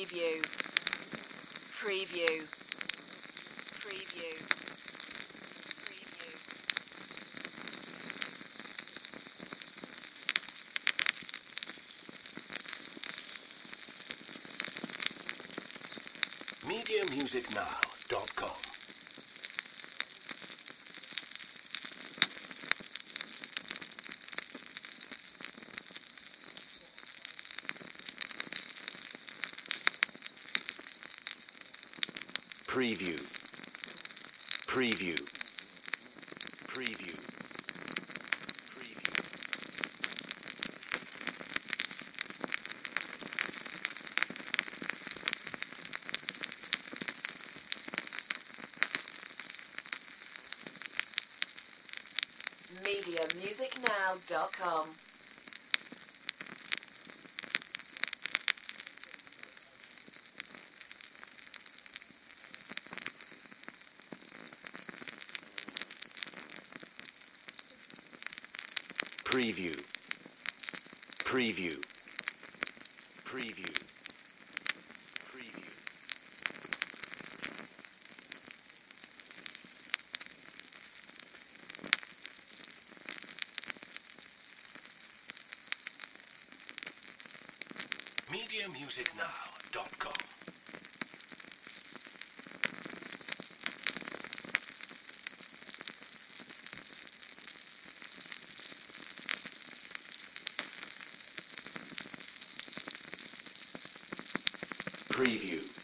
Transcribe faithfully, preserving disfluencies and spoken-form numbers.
Preview. Preview. Preview. Preview. media music now dot com. Preview. Preview. Preview. Preview. media music now dot com. Preview. Preview. Preview. Preview. media music now dot com. Preview.